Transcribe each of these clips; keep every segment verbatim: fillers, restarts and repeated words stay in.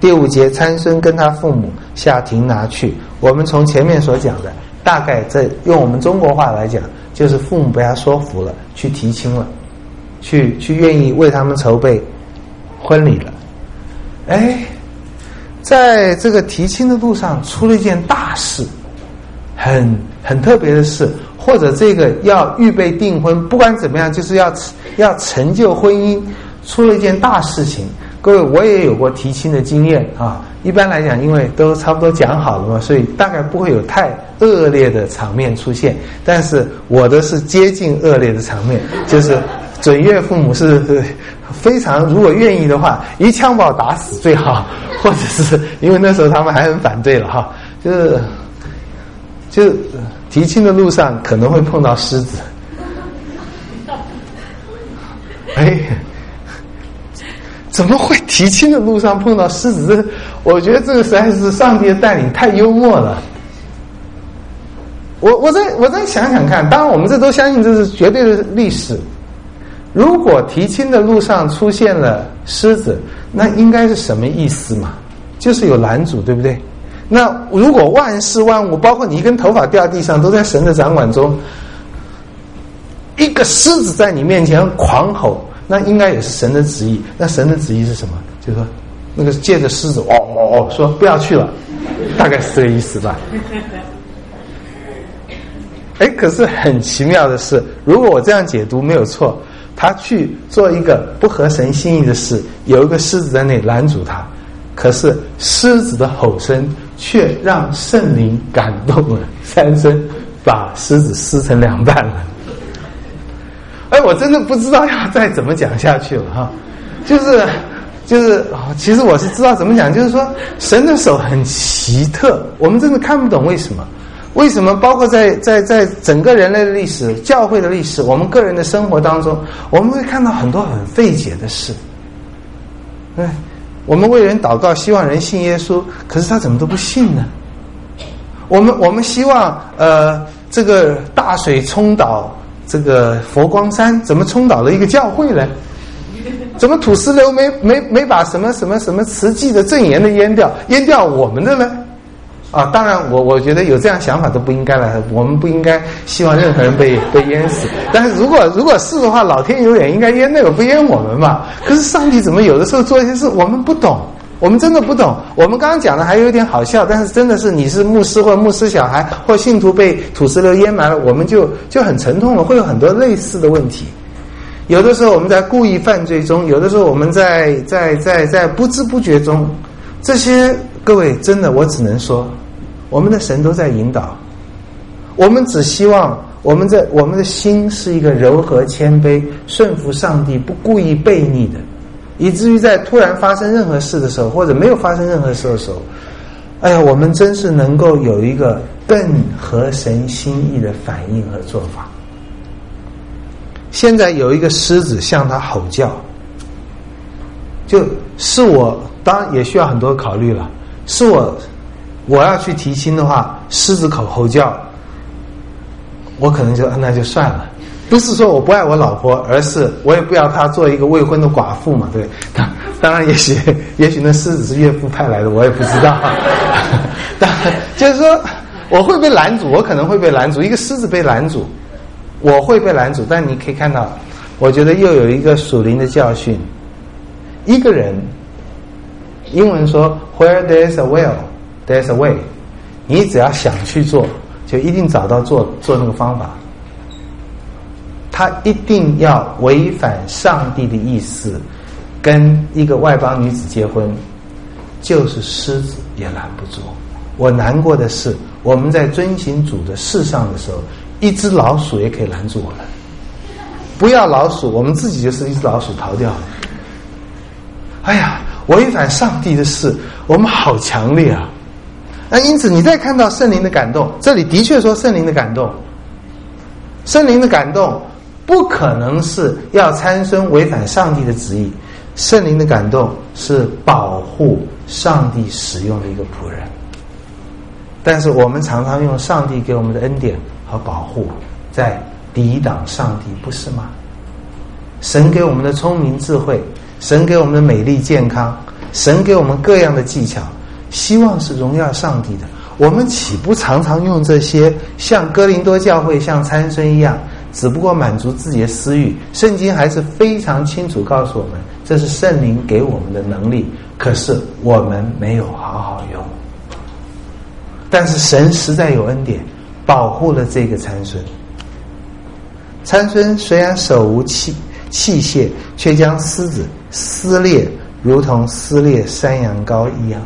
第五节，参孙跟他父母下亭拿去。我们从前面所讲的，大概这用我们中国话来讲，就是父母被他说服了，去提亲了，去去愿意为他们筹备婚礼了。哎，在这个提亲的路上出了一件大事，很很特别的事，或者这个要预备订婚，不管怎么样，就是要要成就婚姻，出了一件大事情。各位，我也有过提亲的经验啊。一般来讲，因为都差不多讲好了嘛，所以大概不会有太恶劣的场面出现。但是我的是接近恶劣的场面，就是准岳父母是非常，如果愿意的话，一枪把我打死最好，或者是因为那时候他们还很反对了哈，就是就是提亲的路上可能会碰到狮子。哎。怎么会提亲的路上碰到狮子？这我觉得这个实在是上帝的带领太幽默了。我我再我再想想看，当然我们这都相信这是绝对的历史。如果提亲的路上出现了狮子，那应该是什么意思嘛？就是有拦阻，对不对？那如果万事万物，包括你一根头发掉地上，都在神的掌管中，一个狮子在你面前狂吼，那应该也是神的旨意。那神的旨意是什么？就是说，那个借着狮子哦哦哦说不要去了，大概是这个意思吧。哎，可是很奇妙的是，如果我这样解读没有错，他去做一个不合神心意的事，有一个狮子在那里拦阻他，可是狮子的吼声却让圣灵感动了三孙，把狮子撕成两半了。哎，我真的不知道要再怎么讲下去了哈，就是就是，其实我是知道怎么讲，就是说神的手很奇特，我们真的看不懂为什么，为什么包括在在在整个人类的历史、教会的历史、我们个人的生活当中，我们会看到很多很费解的事。对，我们为人祷告，希望人信耶稣，可是他怎么都不信呢？我们我们希望呃这个大水冲倒这个佛光山，怎么冲倒了一个教会呢？怎么土石流没没没把什么什么什么慈济的证言的淹掉，淹掉我们的呢？啊，当然我我觉得有这样想法都不应该了，我们不应该希望任何人被被淹死。但是如果如果是的话，老天有眼应该淹那个，不淹我们嘛。可是上帝怎么有的时候做一些事我们不懂，我们真的不懂。我们刚刚讲的还有一点好笑，但是真的是你是牧师或牧师小孩或信徒被土石流淹埋了，我们就就很沉痛了，会有很多类似的问题。有的时候我们在故意犯罪中，有的时候我们在在在在不知不觉中，这些各位真的我只能说，我们的神都在引导。我们只希望我们在我们的心是一个柔和谦卑、顺服上帝、不故意悖逆的，以至于在突然发生任何事的时候，或者没有发生任何事的时候，哎呀，我们真是能够有一个更合神心意的反应和做法。现在有一个狮子向他吼叫，就是我当然也需要很多考虑了，是我我要去提亲的话，狮子口吼叫，我可能就那就算了。不是说我不爱我老婆，而是我也不要她做一个未婚的寡妇嘛，对。当当然也许也许那狮子是岳父派来的，我也不知道。当然就是说我会被拦阻，我可能会被拦阻，一个狮子被拦阻，我会被拦阻。但你可以看到，我觉得又有一个属灵的教训，一个人英文说 Where there's a will, there's a way， 你只要想去做，就一定找到做做那个方法。他一定要违反上帝的意思，跟一个外邦女子结婚，就是狮子也拦不住。我难过的是，我们在遵行主的事上的时候，一只老鼠也可以拦住我们。不要老鼠，我们自己就是一只老鼠逃掉了。哎呀，违反上帝的事，我们好强烈啊！那因此，你再看到圣灵的感动，这里的确说圣灵的感动，圣灵的感动不可能是要参孙违反上帝的旨意，圣灵的感动是保护上帝使用的一个仆人。但是我们常常用上帝给我们的恩典和保护在抵挡上帝，不是吗？神给我们的聪明智慧，神给我们的美丽健康， 神给我们各样的技巧，希望是荣耀上帝的。我们岂不常常用这些像哥林多教会像参孙一样，只不过满足自己的私欲？圣经还是非常清楚告诉我们，这是圣灵给我们的能力，可是我们没有好好用。但是神实在有恩典，保护了这个参孙。参孙虽然手无器器械，却将狮子撕裂，如同撕裂山羊羔一样。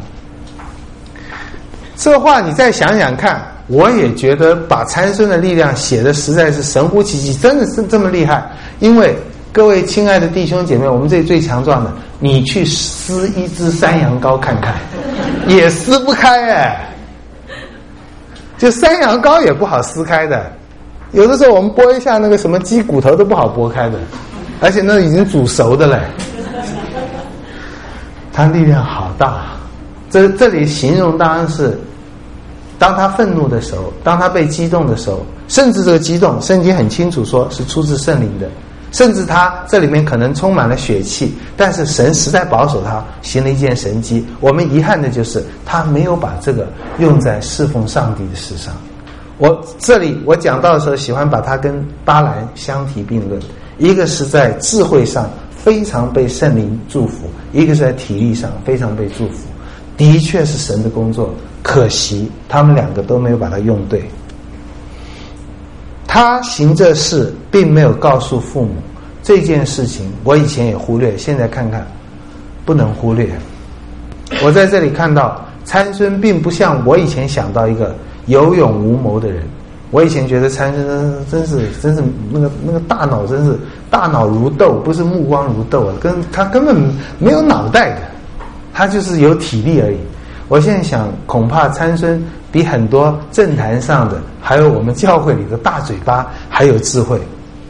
这话你再想想看，我也觉得把参孙的力量写的实在是神乎其技，真的是这么厉害。因为各位亲爱的弟兄姐妹，我们这里最强壮的，你去撕一只山羊羔看看，也撕不开哎。就山羊羔也不好撕开的，有的时候我们剥一下那个什么鸡骨头都不好剥开的，而且那已经煮熟的了。他力量好大。这这里形容当然是，当他愤怒的时候，当他被激动的时候，甚至这个激动，圣经很清楚说是出自圣灵的，甚至他这里面可能充满了血气，但是神实在保守他，行了一件神迹。我们遗憾的就是他没有把这个用在侍奉上帝的事上。我这里我讲到的时候，喜欢把它跟巴兰相提并论，一个是在智慧上非常被圣灵祝福，一个是在体力上非常被祝福。的确是神的工作，可惜他们两个都没有把它用对。他行这事并没有告诉父母，这件事情我以前也忽略，现在看看不能忽略。我在这里看到参孙并不像我以前想到一个有勇无谋的人。我以前觉得参孙真是真是那个那个大脑真是大脑如豆，不是目光如豆，跟他根本没有脑袋的，他就是有体力而已。我现在想，恐怕参孙比很多政坛上的，还有我们教会里的大嘴巴还有智慧。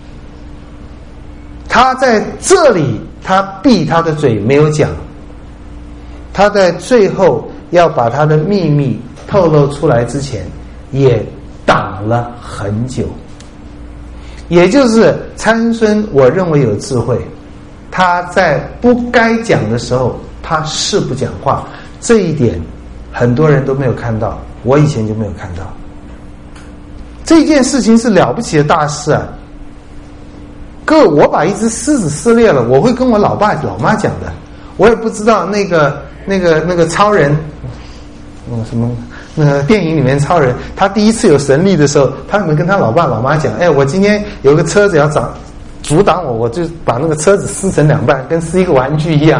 他在这里，他闭他的嘴没有讲，他在最后要把他的秘密透露出来之前，也挡了很久。也就是参孙，我认为有智慧，他在不该讲的时候，他是不讲话，这一点很多人都没有看到，我以前就没有看到。这件事情是了不起的大事啊！各位，我把一只狮子撕裂了，我会跟我老爸老妈讲的。我也不知道那个那个那个超人，嗯，什么那个电影里面超人，他第一次有神力的时候，他有没有跟他老爸老妈讲？哎，我今天有个车子要找阻挡我，我就把那个车子撕成两半，跟撕一个玩具一样。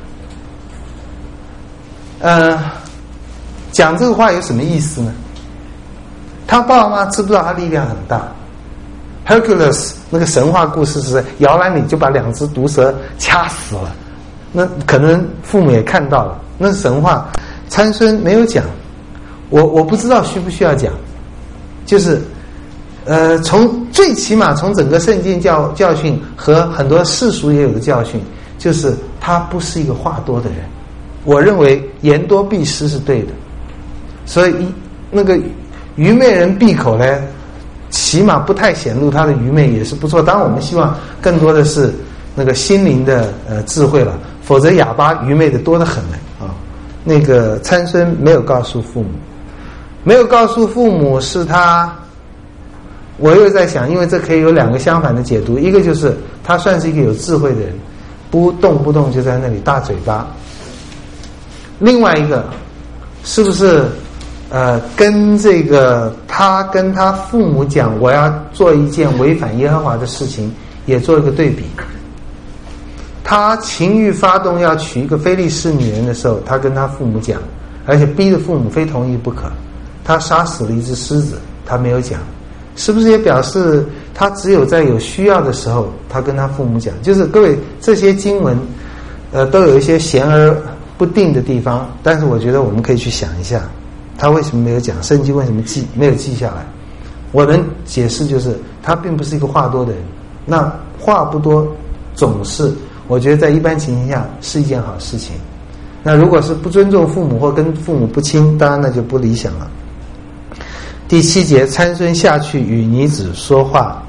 呃，讲这个话有什么意思呢？他爸爸妈妈知不知道他力量很大？ Hercules 那个神话故事是摇篮里就把两只毒蛇掐死了，那可能父母也看到了，那是神话。参孙没有讲，我我不知道需不需要讲，就是呃，从最起码从整个圣经教教训和很多世俗也有的教训，就是他不是一个话多的人。我认为言多必失是对的，所以那个愚昧人闭口呢，起码不太显露他的愚昧也是不错。当然我们希望更多的是那个心灵的呃智慧了，否则哑巴愚昧的多得很呢啊。那个参孙没有告诉父母，没有告诉父母是他，我又在想，因为这可以有两个相反的解读，一个就是他算是一个有智慧的人，不动不动就在那里大嘴巴。另外一个是不是呃跟这个他跟他父母讲我要做一件违反耶和华的事情也做一个对比。他情欲发动要娶一个非利士女人的时候，他跟他父母讲，而且逼着父母非同意不可。他杀死了一只狮子，他没有讲，是不是也表示他只有在有需要的时候他跟他父母讲？就是各位这些经文呃都有一些闲而不定的地方，但是我觉得我们可以去想一下，他为什么没有讲？圣经为什么记没有记下来？我能解释就是他并不是一个话多的人。那话不多，总是我觉得在一般情形下是一件好事情。那如果是不尊重父母或跟父母不亲，当然那就不理想了。第七节，参孙下去与女子说话。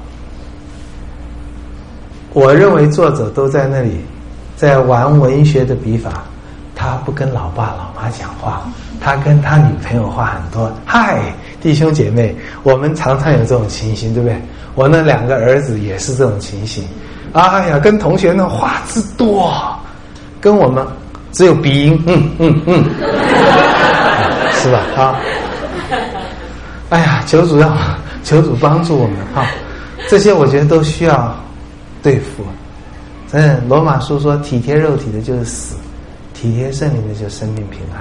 我认为作者都在那里在玩文学的笔法，他他不跟老爸老妈讲话，他跟他女朋友话很多。嗨，弟兄姐妹，我们常常有这种情形，对不对？我那两个儿子也是这种情形。哎呀，跟同学那话之多，跟我们只有鼻音，嗯嗯嗯，是吧？啊，哎呀，求主让求主帮助我们啊！这些我觉得都需要对付。嗯，罗马书说，体贴肉体的就是死，体贴圣灵的就是生命平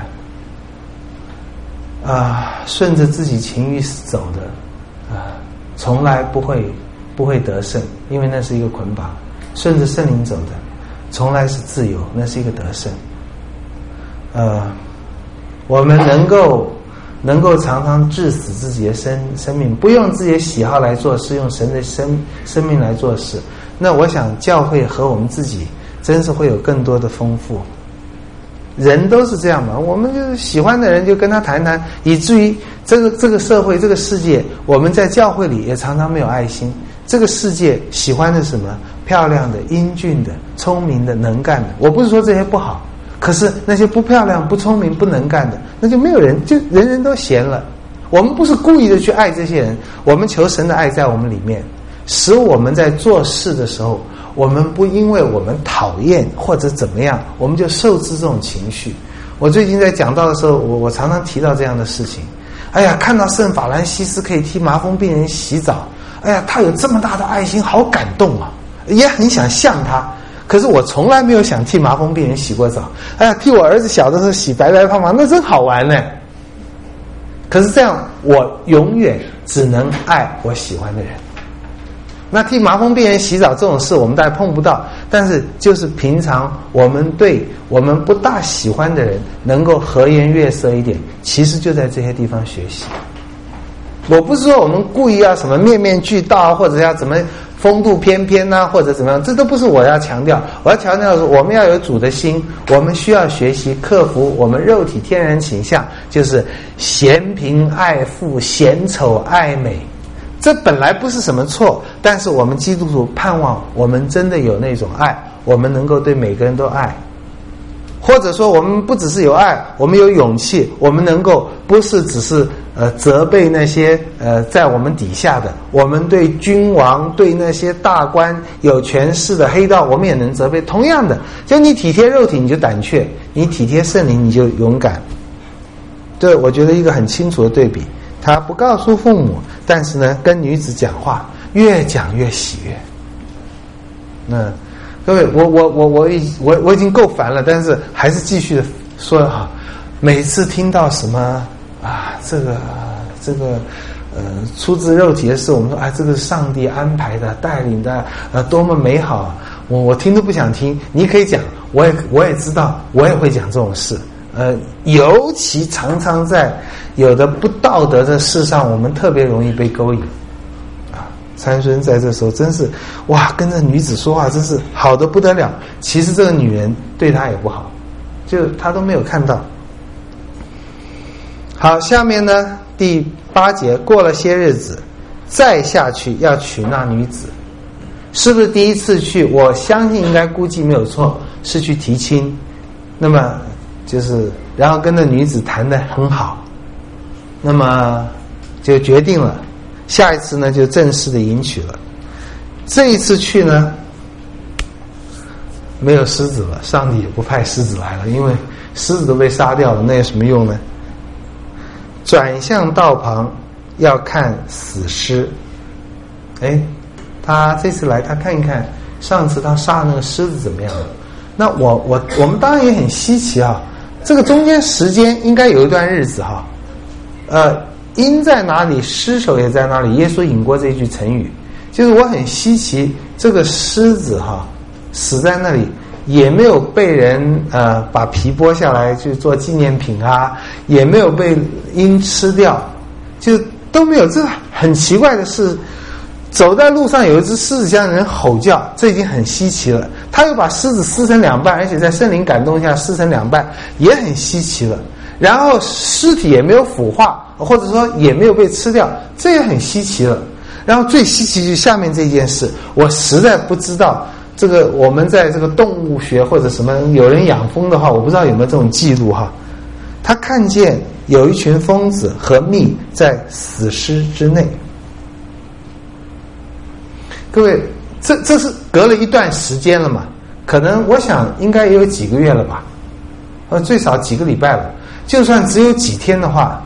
安。啊，顺着自己情欲走的啊，从来不会不会得胜，因为那是一个捆绑。顺着圣灵走的，从来是自由，那是一个得胜。呃，我们能够能够常常致死自己的生生命，不用自己的喜好来做事，用神的生生命来做事。那我想教会和我们自己真是会有更多的丰富。人都是这样嘛，我们就是喜欢的人就跟他谈谈，以至于这个这个社会这个世界，我们在教会里也常常没有爱心。这个世界喜欢的是什么？漂亮的、英俊的、聪明的、能干的。我不是说这些不好，可是那些不漂亮、不聪明、不能干的，那就没有人，就人人都嫌了。我们不是故意的去爱这些人，我们求神的爱在我们里面，使我们在做事的时候，我们不因为我们讨厌或者怎么样，我们就受制这种情绪。我最近在讲道的时候，我我常常提到这样的事情。哎呀，看到圣法兰西斯可以替麻风病人洗澡，哎呀，他有这么大的爱心，好感动啊，也很想像他。可是我从来没有想替麻风病人洗过澡。哎呀，替我儿子小的时候洗白白胖胖，那真好玩呢。可是这样，我永远只能爱我喜欢的人。那替麻风病人洗澡这种事我们大概碰不到，但是就是平常我们对我们不大喜欢的人能够和颜悦色一点，其实就在这些地方学习。我不是说我们故意要什么面面俱到啊，或者要怎么风度翩翩啊，或者怎么样，这都不是我要强调。我要强调的是，我们要有主的心，我们需要学习克服我们肉体天然倾向，就是嫌贫爱富、嫌丑爱美。这本来不是什么错，但是我们基督徒盼望我们真的有那种爱，我们能够对每个人都爱，或者说我们不只是有爱，我们有勇气，我们能够不是只是呃责备那些呃在我们底下的，我们对君王对那些大官有权势的黑道，我们也能责备。同样的，就你体贴肉体你就胆怯，你体贴圣灵你就勇敢。这我觉得一个很清楚的对比。他不告诉父母，但是呢跟女子讲话越讲越喜悦。那各位，我我我我已我我已经够烦了，但是还是继续的说哈。每次听到什么啊，这个这个呃出自肉体的事，我们说啊，这个是上帝安排的、带领的，呃，多么美好啊！我我听都不想听。你可以讲，我也我也知道，我也会讲这种事。呃，尤其常常在有的不道德的事上，我们特别容易被勾引。啊，参孙在这时候真是哇，跟着女子说话真是好得不得了。其实这个女人对他也不好，就他都没有看到。好，下面呢第八节，过了些日子，再下去要娶那女子，是不是第一次去？我相信应该估计没有错，是去提亲。那么就是然后跟那女子谈得很好，那么就决定了下一次呢就正式的迎娶了。这一次去呢没有狮子了，上帝也不派狮子来了，因为狮子都被杀掉了，那有什么用呢？转向道旁要看死尸。哎，他这次来他看一看上次他杀那个狮子怎么样了。那我我我们当然也很稀奇啊，这个中间时间应该有一段日子哈，呃，鹰在哪里，尸首也在哪里。耶稣引过这句成语，就是我很稀奇，这个狮子哈死在那里，也没有被人呃把皮剥下来去做纪念品啊，也没有被鹰吃掉，就都没有。这很奇怪的是，走在路上有一只狮子向人吼叫，这已经很稀奇了。他又把狮子撕成两半，而且在圣灵感动下撕成两半，也很稀奇了。然后尸体也没有腐化，或者说也没有被吃掉，这也很稀奇了。然后最稀奇就是下面这件事，我实在不知道这个我们在这个动物学或者什么有人养蜂的话，我不知道有没有这种记录哈。他看见有一群蜂子和蜜在死尸之内。各位，这这是隔了一段时间了嘛？可能我想应该也有几个月了吧，呃，最少几个礼拜了。就算只有几天的话，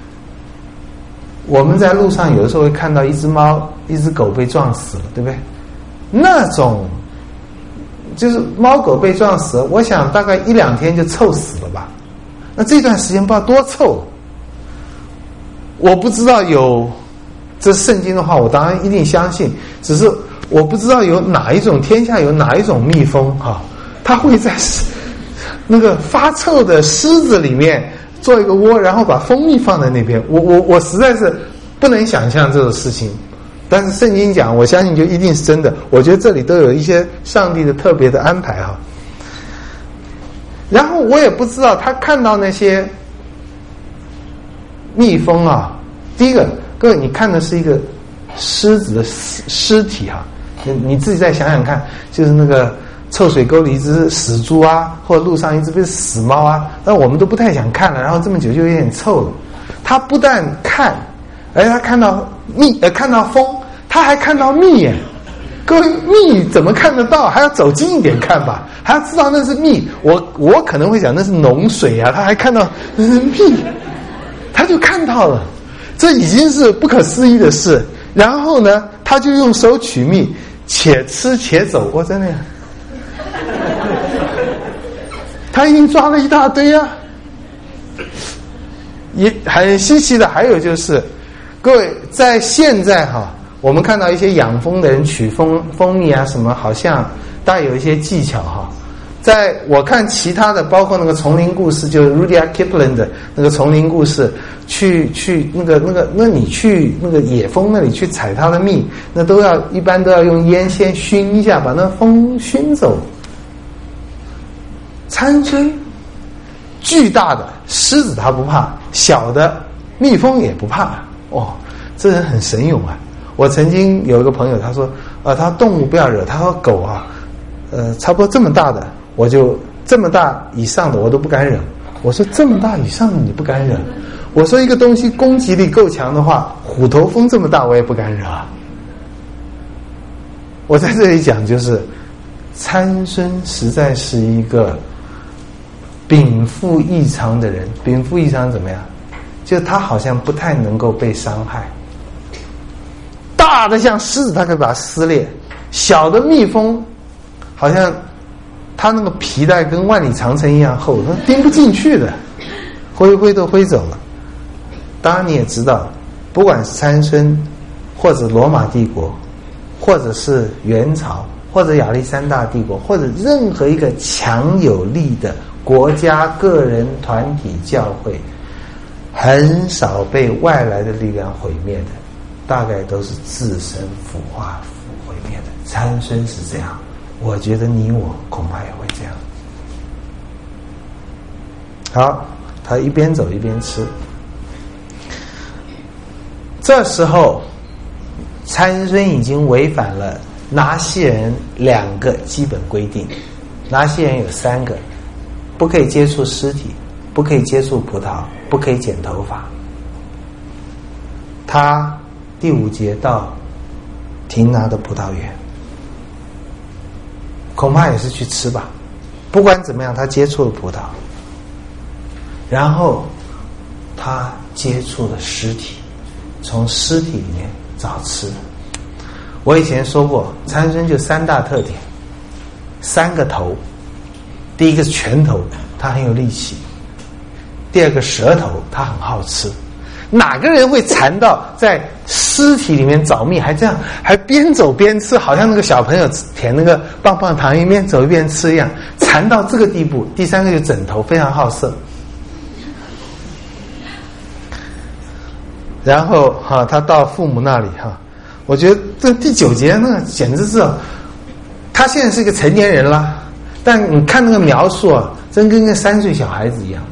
我们在路上有的时候会看到一只猫、一只狗被撞死了，对不对？那种就是猫狗被撞死了，我想大概一两天就臭死了吧。那这段时间不知道多臭。我不知道有这圣经的话，我当然一定相信，只是我不知道有哪一种天下有哪一种蜜蜂哈、啊，它会在那个发臭的狮子里面做一个窝，然后把蜂蜜放在那边。我我我实在是不能想象这种事情，但是圣经讲，我相信就一定是真的。我觉得这里都有一些上帝的特别的安排哈。然后我也不知道他看到那些蜜蜂啊，第一个，各位你看的是一个狮子的尸体哈，你你自己再想想看，就是那个臭水沟里一只死猪啊，或者路上一只不是死猫啊，那我们都不太想看了，然后这么久就有点臭了。他不但看，而且他看到蜜，呃，看到蜂，他还看到蜜耶。各位，蜜怎么看得到？还要走近一点看吧，还要知道那是蜜。我我可能会想那是脓水啊，他还看到那是蜜，他就看到了，这已经是不可思议的事。然后呢，他就用手取蜜，且吃且走。我真的呀，他已经抓了一大堆啊。也很稀奇的还有就是，各位在现在哈，我们看到一些养蜂的人取蜂蜂蜜啊什么，好像大有一些技巧哈。在我看其他的，包括那个丛林故事，就是 Rudyard Kipling 的那个丛林故事，去去那个那个，那你去那个野蜂那里去采它的蜜，那都要一般都要用烟先熏一下，把那蜂熏走。参孙巨大的狮子他不怕，小的蜜蜂也不怕。哦，这人很神勇啊！我曾经有一个朋友，他说，呃，他动物不要惹，他说狗啊，呃，差不多这么大的，我就这么大以上的我都不敢惹。我说这么大以上的你不敢惹？我说一个东西攻击力够强的话，虎头蜂这么大我也不敢惹。我在这里讲就是，参孙实在是一个禀赋异常的人。禀赋异常怎么样？就他好像不太能够被伤害。大的像狮子，他可以把它撕裂；小的蜜蜂，好像它那个皮带跟万里长城一样厚，它钉不进去的，挥挥都挥走了。当然你也知道，不管是参孙，或者罗马帝国，或者是元朝，或者亚历山大帝国，或者任何一个强有力的国家、个人、团体、教会，很少被外来的力量毁灭的，大概都是自身腐化毁灭的。参孙是这样，我觉得你我恐怕也会这样。好，他一边走一边吃。这时候参孙已经违反了拿西人两个基本规定。拿西人有三个：不可以接触尸体，不可以接触葡萄，不可以剪头发。他第五节到亭拿的葡萄园，恐怕也是去吃吧。不管怎么样，他接触了葡萄，然后他接触了尸体，从尸体里面找吃。我以前说过，参孙就三大特点，三个头。第一个是拳头，他很有力气；第二个舌头，他很好吃。哪个人会馋到在尸体里面找蜜，还这样，还边走边吃，好像那个小朋友舔那个棒棒糖一边走一边吃一样，馋到这个地步。第三个就是枕头，非常好色。然后哈、啊，他到父母那里哈、啊，我觉得这第九节那简直是，他现在是一个成年人了，但你看那个描述啊，真跟个三岁小孩子一样。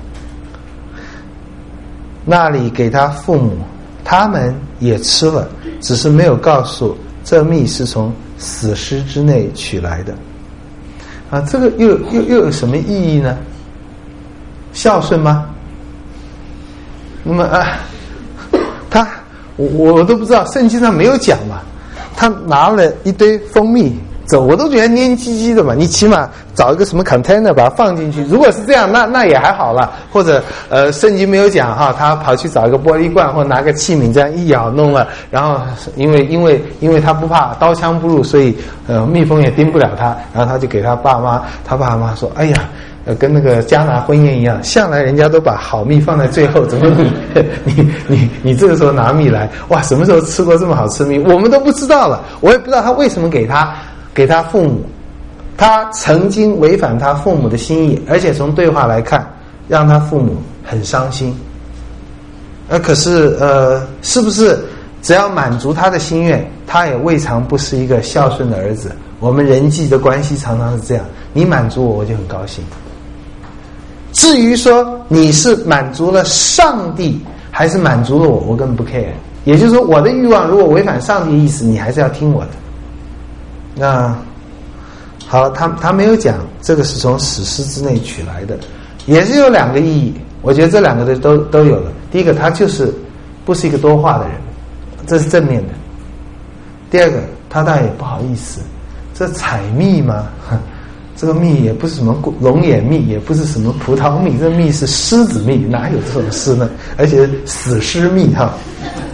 那里给他父母，他们也吃了，只是没有告诉这蜜是从死尸之内取来的。啊，这个又又又有什么意义呢？孝顺吗？那么啊，他我我都不知道，圣经上没有讲嘛。他拿了一堆蜂蜜走，我都觉得黏唧唧的嘛。你起码找一个什么 container 把它放进去。如果是这样，那那也还好了。或者呃，圣经没有讲哈，他跑去找一个玻璃罐或拿个器皿这样一咬弄了，然后因为因为因为他不怕刀枪不入，所以呃蜜蜂也叮不了他，然后他就给他爸妈，他爸妈说：“哎呀。”呃，跟那个迦拿婚宴一样，向来人家都把好蜜放在最后，怎么你你你你这个时候拿蜜来？哇，什么时候吃过这么好吃蜜？我们都不知道了，我也不知道他为什么给他给他父母，他曾经违反他父母的心意，而且从对话来看，让他父母很伤心。呃，可是呃，是不是只要满足他的心愿，他也未尝不是一个孝顺的儿子？我们人际的关系常常是这样，你满足我，我就很高兴。至于说你是满足了上帝还是满足了我，我根本不 care。也就是说，我的欲望如果违反上帝的意思，你还是要听我的。那好，他他没有讲这个是从死尸之内取来的，也是有两个意义。我觉得这两个的都都有了。第一个，他就是不是一个多话的人，这是正面的。第二个，他倒也不好意思，这采蜜吗？这个蜜也不是什么龙眼蜜，也不是什么葡萄蜜，这蜜是狮子蜜，哪有这种事呢？而且死尸蜜哈。